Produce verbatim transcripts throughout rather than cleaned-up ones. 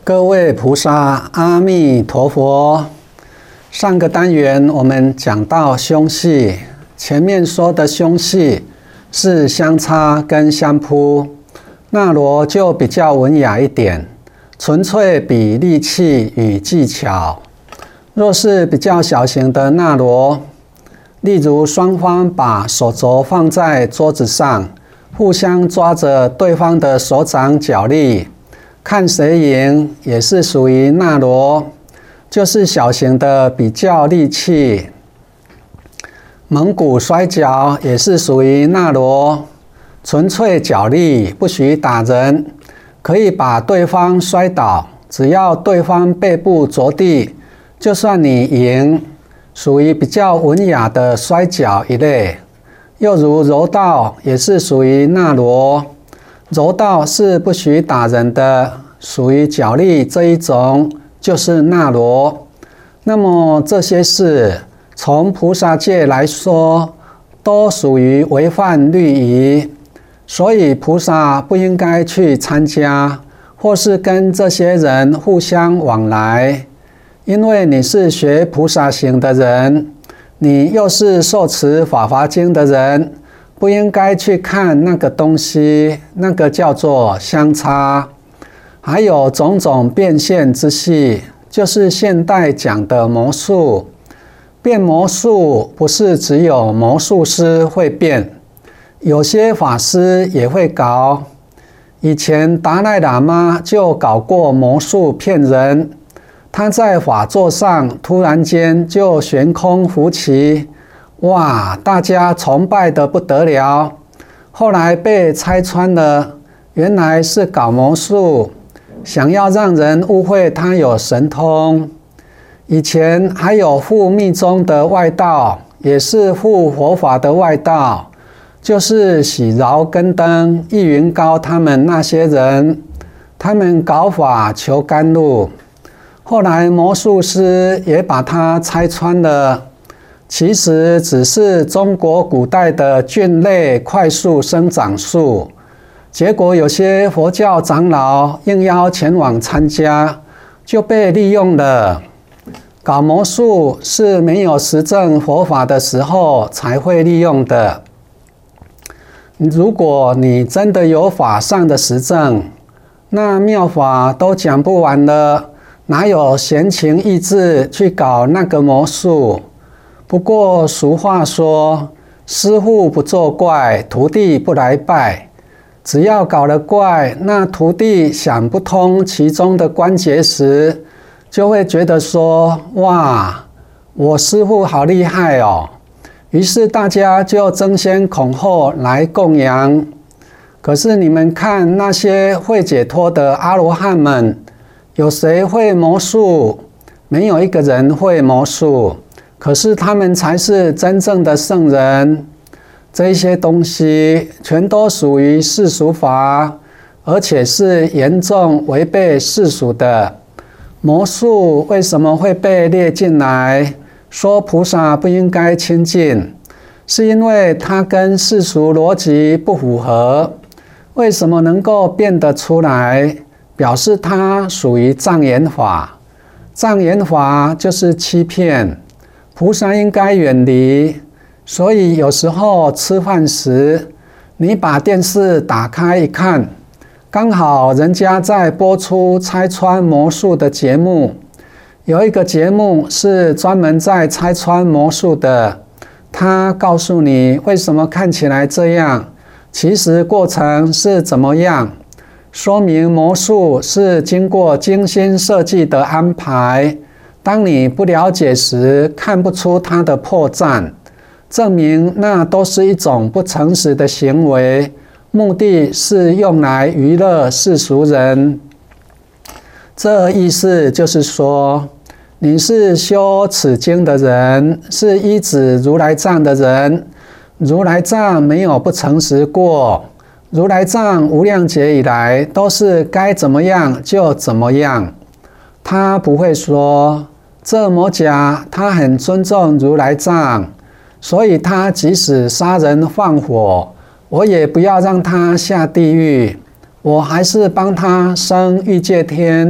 各位菩萨，阿弥陀佛。上个单元我们讲到凶系，前面说的凶系是香叉跟香扑，那罗就比较文雅一点，纯粹比力气与技巧。若是比较小型的那罗，例如双方把手肘放在桌子上，互相抓着对方的手掌角力，看谁赢，也是属于那罗，就是小型的比较力气。蒙古摔跤也是属于那罗，纯粹角力，不许打人，可以把对方摔倒，只要对方背部着地，就算你赢，属于比较文雅的摔跤一类。又如柔道也是属于那罗，柔道是不许打人的，属于角力这一种，就是那罗。那么这些事从菩萨界来说，都属于违反律仪，所以菩萨不应该去参加，或是跟这些人互相往来。因为你是学菩萨行的人，你又是受持法华经的人，不应该去看那个东西，那个叫做相差。还有种种变现之系，就是现代讲的魔术。变魔术不是只有魔术师会变，有些法师也会搞。以前达赖喇嘛就搞过魔术骗人，他在法座上突然间就悬空浮起，哇，大家崇拜得不得了。后来被拆穿了，原来是搞魔术，想要让人误会他有神通。以前还有护密宗的外道，也是护佛法的外道，就是喜饶根登、易云高他们那些人，他们搞法求甘露。后来魔术师也把它拆穿了，其实只是中国古代的菌类快速生长术。结果有些佛教长老应邀前往参加，就被利用了。搞魔术是没有实证佛法的时候才会利用的。如果你真的有法上的实证，那妙法都讲不完了，哪有闲情逸致去搞那个魔术？不过俗话说，师父不作怪，徒弟不来拜。只要搞了怪，那徒弟想不通其中的关节时，就会觉得说，哇，我师父好厉害哦。于是大家就争先恐后来供养。可是你们看那些会解脱的阿罗汉们，有谁会魔术？没有一个人会魔术，可是他们才是真正的圣人。这些东西全都属于世俗法，而且是严重违背世俗的。魔术为什么会被列进来，说菩萨不应该亲近？是因为它跟世俗逻辑不符合。为什么能够变得出来？表示它属于障眼法。障眼法就是欺骗，菩萨应该远离。所以有时候吃饭时，你把电视打开一看，刚好人家在播出拆穿魔术的节目。有一个节目是专门在拆穿魔术的，他告诉你为什么看起来这样，其实过程是怎么样，说明魔术是经过精心设计的安排。当你不了解时，看不出它的破绽，证明那都是一种不诚实的行为，目的是用来娱乐世俗人。这意思就是说，你是修此经的人，是依止如来藏的人，如来藏没有不诚实过，如来藏无量劫以来都是该怎么样就怎么样。他不会说，这魔甲他很尊重如来藏，所以他即使杀人放火，我也不要让他下地狱，我还是帮他升欲界天，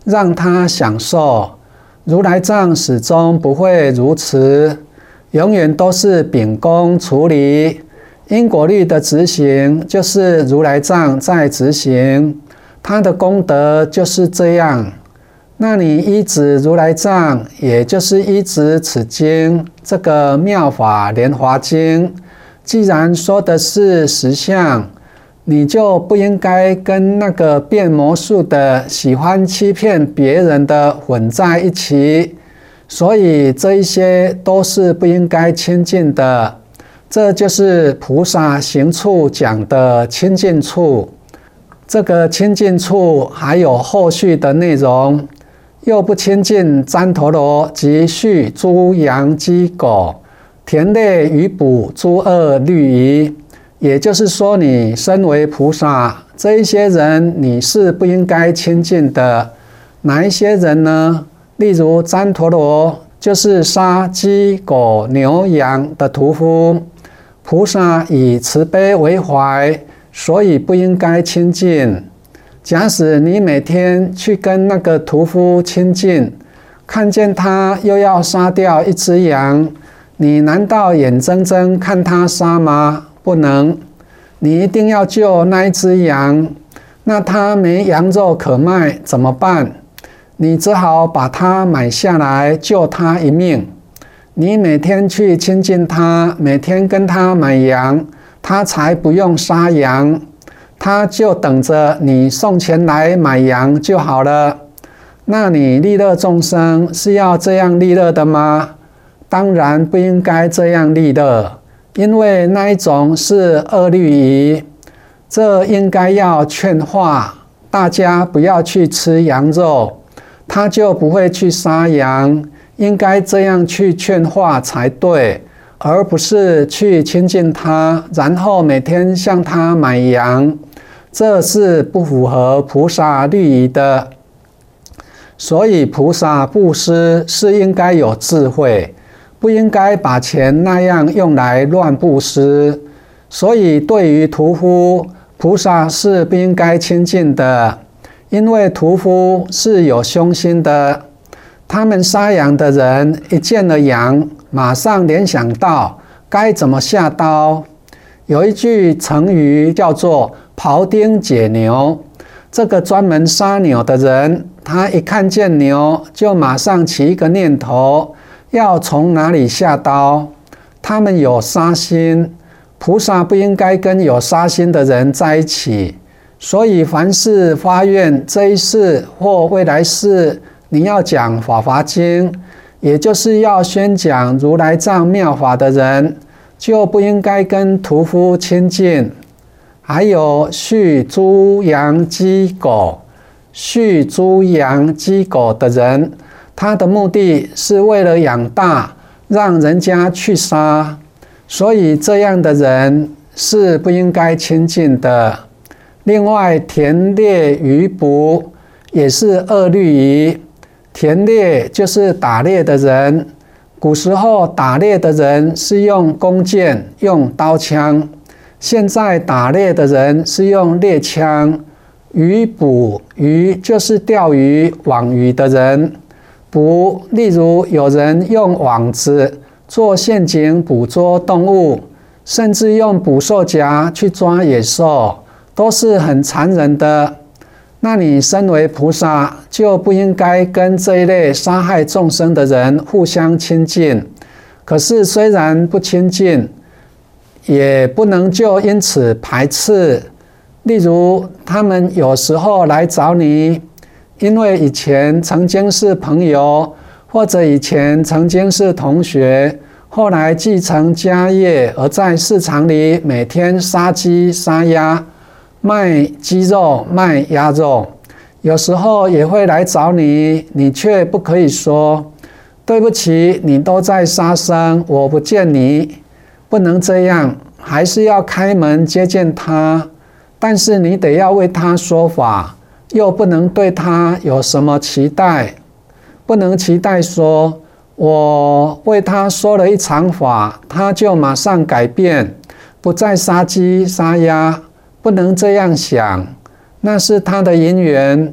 让他享受。如来藏始终不会如此，永远都是秉公处理。因果律的执行就是如来藏在执行，他的功德就是这样。那你依止如来藏，也就是依止此经这个妙法莲华经，既然说的是实相，你就不应该跟那个变魔术的喜欢欺骗别人的混在一起，所以这一些都是不应该亲近的。这就是菩萨行处讲的亲近处。这个亲近处还有后续的内容，又不亲近旃陀罗及畜猪羊鸡狗田类鱼捕诸恶律仪。也就是说，你身为菩萨，这一些人你是不应该亲近的。哪一些人呢？例如旃陀罗，就是杀鸡狗牛羊的屠夫。菩萨以慈悲为怀，所以不应该亲近。假使你每天去跟那个屠夫亲近，看见他又要杀掉一只羊，你难道眼睁睁看他杀吗？不能，你一定要救那一只羊。那他没羊肉可卖怎么办？你只好把它买下来，救他一命。你每天去亲近他，每天跟他买羊，他才不用杀羊，他就等着你送钱来买羊就好了。那你利乐众生是要这样利乐的吗？当然不应该这样利乐，因为那一种是恶律仪。这应该要劝化大家不要去吃羊肉，他就不会去杀羊。应该这样去劝化才对，而不是去亲近他，然后每天向他买羊，这是不符合菩萨律仪的。所以菩萨布施是应该有智慧，不应该把钱那样用来乱布施。所以对于屠夫，菩萨是不应该亲近的，因为屠夫是有凶心的。他们杀羊的人一见了羊，马上联想到该怎么下刀。有一句成语叫做庖丁解牛，这个专门杀牛的人，他一看见牛就马上起一个念头，要从哪里下刀。他们有杀心，菩萨不应该跟有杀心的人在一起。所以凡是发愿这一世或未来世你要讲法华经，也就是要宣讲如来藏妙法的人，就不应该跟屠夫亲近。还有畜猪羊鸡狗，畜猪羊鸡狗的人，他的目的是为了养大，让人家去杀，所以这样的人是不应该亲近的。另外，田猎鱼捕也是恶律仪。田猎就是打猎的人，古时候打猎的人是用弓箭、用刀枪，现在打猎的人是用猎枪。鱼捕，鱼就是钓鱼、网鱼的人。捕，例如有人用网子做陷阱捕捉动物，甚至用捕兽夹去抓野兽，都是很残忍的。那你身为菩萨，就不应该跟这一类杀害众生的人互相亲近。可是虽然不亲近，也不能就因此排斥。例如，他们有时候来找你，因为以前曾经是朋友，或者以前曾经是同学，后来继承家业，而在市场里每天杀鸡杀鸭，卖鸡肉卖鸭肉。有时候也会来找你，你却不可以说对不起，你都在杀生，我不见你。不能这样，还是要开门接见他，但是你得要为他说法，又不能对他有什么期待。不能期待说我为他说了一场法，他就马上改变，不再杀鸡杀鸭。不能这样想，那是他的因缘，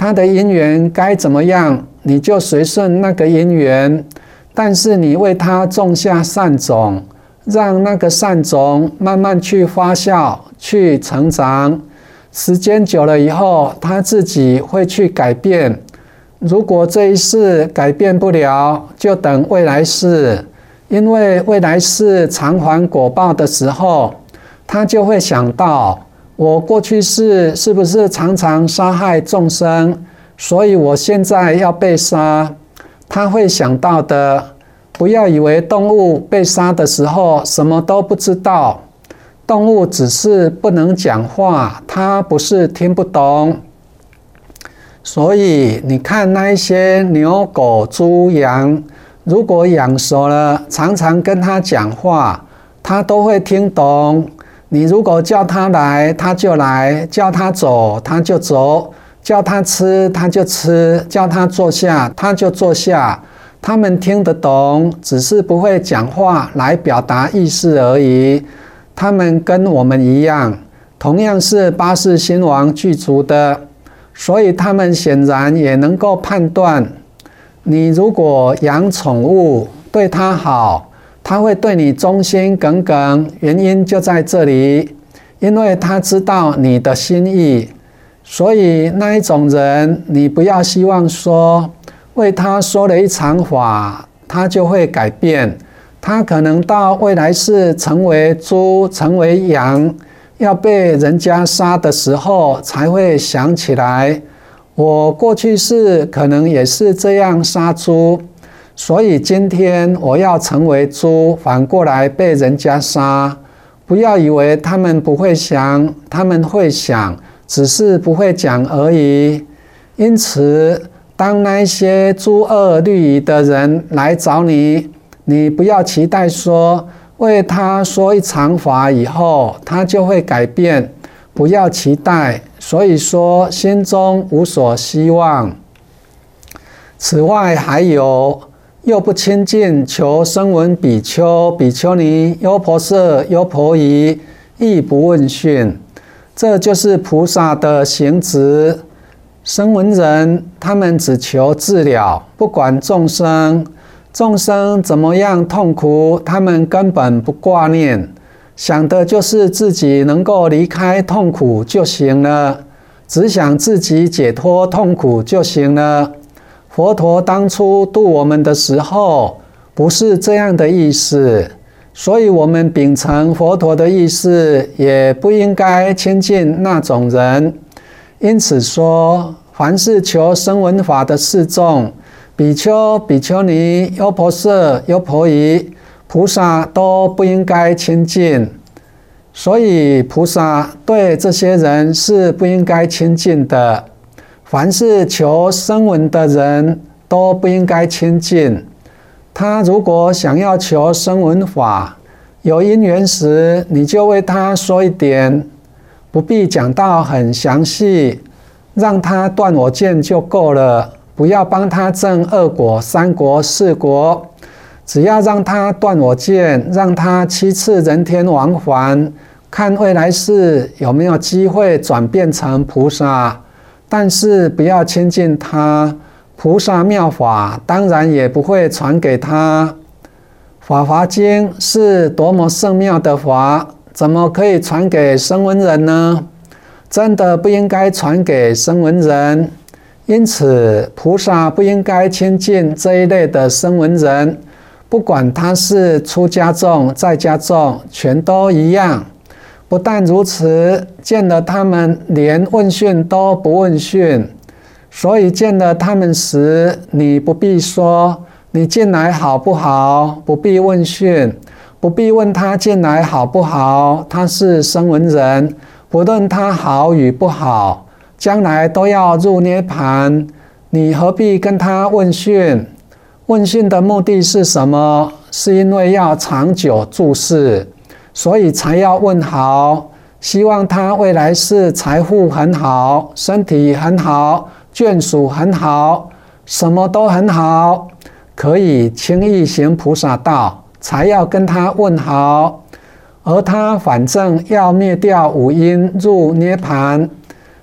他的因缘该怎么样，你就随顺那个因缘，但是你为他种下善种，让那个善种慢慢去发酵、去成长。时间久了以后，他自己会去改变。如果这一世改变不了，就等未来世，因为未来世偿还果报的时候，他就会想到，我过去世是不是常常杀害众生，所以我现在要被杀。他会想到的。不要以为动物被杀的时候什么都不知道，动物只是不能讲话，它不是听不懂。所以你看那一些牛狗猪羊，如果养熟了，常常跟它讲话，它都会听懂。你如果叫它来，它就来；叫它走，它就走；叫它吃，它就吃；叫它坐下，它就坐下。他们听得懂，只是不会讲话来表达意思而已。他们跟我们一样，同样是八世心王具足的，所以他们显然也能够判断，你如果养宠物，对它好，它会对你忠心耿耿，原因就在这里，因为他知道你的心意。所以那一种人，你不要希望说，为他说了一场法，他就会改变。他可能到未来世成为猪、成为羊，要被人家杀的时候，才会想起来，我过去世可能也是这样杀猪，所以今天我要成为猪，反过来被人家杀。不要以为他们不会想，他们会想，只是不会讲而已。因此，当那些诸恶律仪的人来找你，你不要期待说，为他说一场法以后，他就会改变，不要期待。所以说，心中无所希望。此外还有，又不亲近求声闻比丘、比丘尼、优婆塞、优婆夷，亦不问讯。这就是菩萨的行止。声闻人，他们只求治了，不管众生，众生怎么样痛苦，他们根本不挂念，想的就是自己能够离开痛苦就行了，只想自己解脱痛苦就行了。佛陀当初度我们的时候，不是这样的意思，所以我们秉承佛陀的意思，也不应该亲近那种人。因此说，凡是求声闻法的示众，比丘、比丘尼、优婆塞、优婆夷，菩萨都不应该亲近。所以菩萨对这些人是不应该亲近的。凡是求声闻的人都不应该亲近。他如果想要求声闻法，有因缘时，你就为他说一点，不必讲到很详细，让他断我见就够了，不要帮他证二果、三果、四果，只要让他断我见，让他七次人天往返，看未来世有没有机会转变成菩萨。但是不要亲近他，菩萨妙法当然也不会传给他。法华经是多么圣妙的法，怎么可以传给声闻人呢？真的不应该传给声闻人。因此菩萨不应该亲近这一类的声闻人，不管他是出家众、在家众，全都一样。不但如此，见了他们连问讯都不问讯，所以见了他们时，你不必说你进来好不好，不必问讯，不必问他进来好不好，他是声闻人，不论他好与不好，将来都要入涅盘，你何必跟他问讯？问讯的目的是什么？是因为要长久住世，所以才要问好，希望他未来世财富很好，身体很好，眷属很好，什么都很好，可以轻易行菩萨道，才要跟他问好。而他反正要灭掉五阴入涅盘，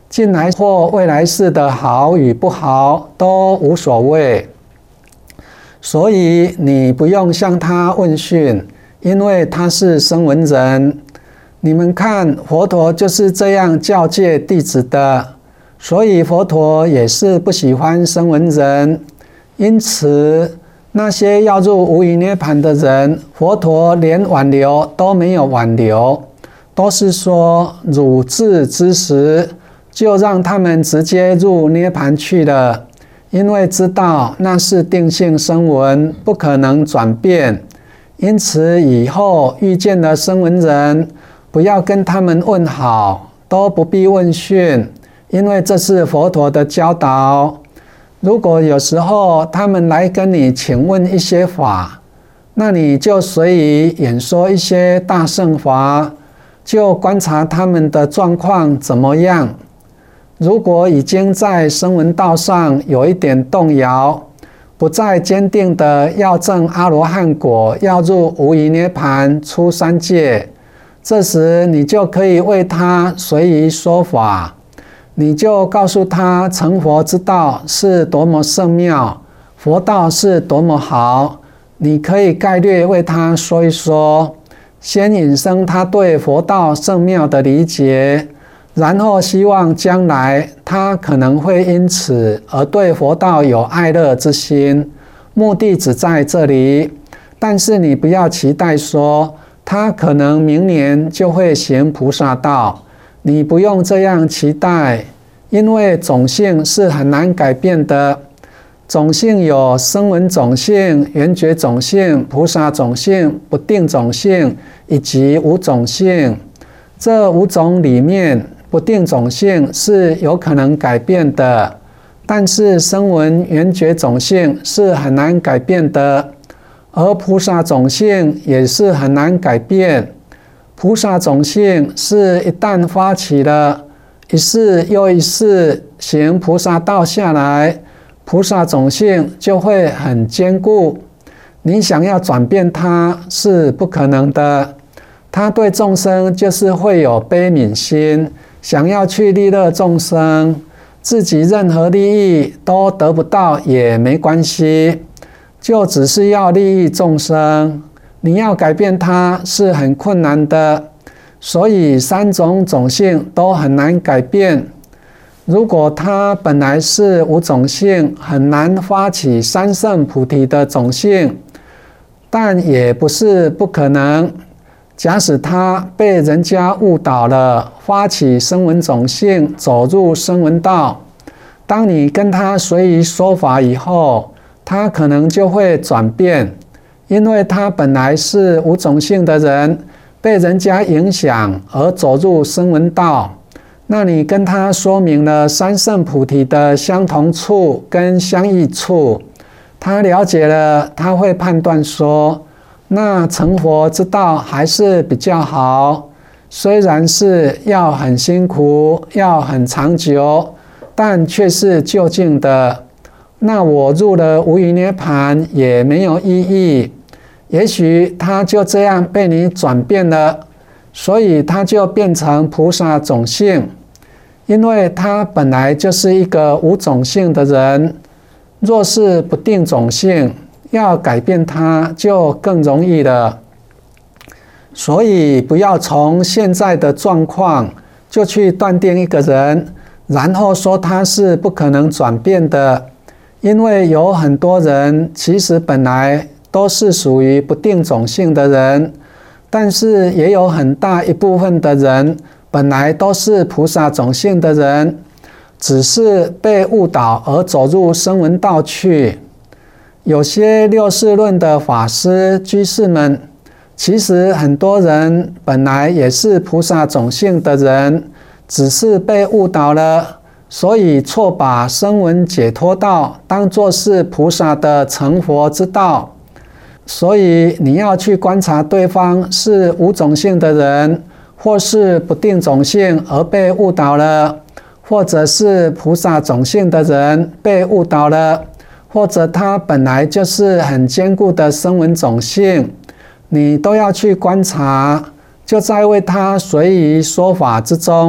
近来或未来世的好与不好都无所谓，所以你不用向他问讯，因为他是声闻人。你们看，佛陀就是这样教诫弟子的，所以佛陀也是不喜欢声闻人。因此，那些要入无余涅槃的人，佛陀连挽留都没有挽留，都是说汝至之时，就让他们直接入涅槃去了，因为知道那是定性声闻，不可能转变。因此以后遇见了声闻人，不要跟他们问好，都不必问讯，因为这是佛陀的教导。如果有时候他们来跟你请问一些法，那你就随意演说一些大乘法，就观察他们的状况怎么样。如果已经在声闻道上有一点动摇，不再坚定的要证阿罗汉果，要入无余涅槃，出三界，这时你就可以为他随意说法，你就告诉他成佛之道是多么圣妙，佛道是多么好，你可以概略为他说一说，先引生他对佛道圣妙的理解，然后希望将来他可能会因此而对佛道有爱乐之心，目的只在这里。但是你不要期待说他可能明年就会行菩萨道，你不用这样期待，因为种性是很难改变的。种性有声闻种性、缘觉种性、菩萨种性、不定种性以及无种性。这五种里面，不定种性是有可能改变的，但是声闻缘觉种性是很难改变的，而菩萨种性也是很难改变。菩萨种性是一旦发起了，一世又一世行菩萨道下来，菩萨种性就会很坚固。你想要转变它是不可能的。他对众生就是会有悲悯心，想要去利乐众生，自己任何利益都得不到也没关系，就只是要利益众生。你要改变它是很困难的，所以三种种性都很难改变。如果他本来是无种性，很难发起三圣菩提的种性，但也不是不可能。假使他被人家误导了，发起声闻种性，走入声闻道，当你跟他随意说法以后，他可能就会转变，因为他本来是无种性的人，被人家影响而走入声闻道。那你跟他说明了三圣菩提的相同处跟相异处，他了解了，他会判断说，那成佛之道还是比较好，虽然是要很辛苦，要很长久，但却是究竟的。那我入了无余涅槃也没有意义。也许他就这样被你转变了，所以他就变成菩萨种性，因为他本来就是一个无种性的人。若是不定种性，要改变它就更容易了。所以不要从现在的状况就去断定一个人，然后说他是不可能转变的，因为有很多人其实本来都是属于不定种性的人，但是也有很大一部分的人本来都是菩萨种性的人，只是被误导而走入声闻道去。有些六世论的法师居士们，其实很多人本来也是菩萨种性的人，只是被误导了，所以错把声闻解脱道当作是菩萨的成佛之道。所以你要去观察对方是无种性的人，或是不定种性而被误导了，或者是菩萨种性的人被误导了，或者他本来就是很坚固的声闻种性，你都要去观察，就在为他随意说法之中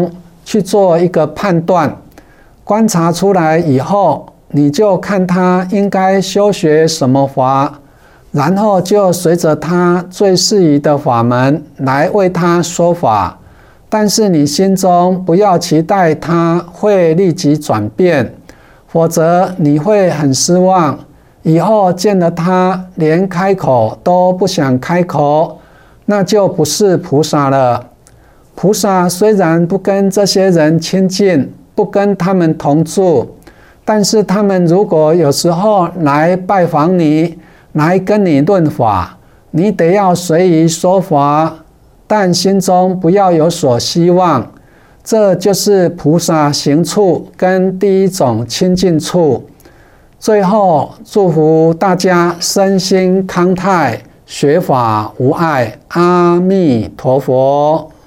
去做一个判断。观察出来以后，你就看他应该修学什么法，然后就随着他最适宜的法门来为他说法。但是你心中不要期待他会立即转变，否则你会很失望。以后见了他连开口都不想开口，那就不是菩萨了。菩萨虽然不跟这些人亲近，不跟他们同住，但是他们如果有时候来拜访你，来跟你论法，你得要随意说法，但心中不要有所希望。这就是菩萨行处跟第一种亲近处。最后祝福大家身心康泰，学法无碍。阿弥陀佛。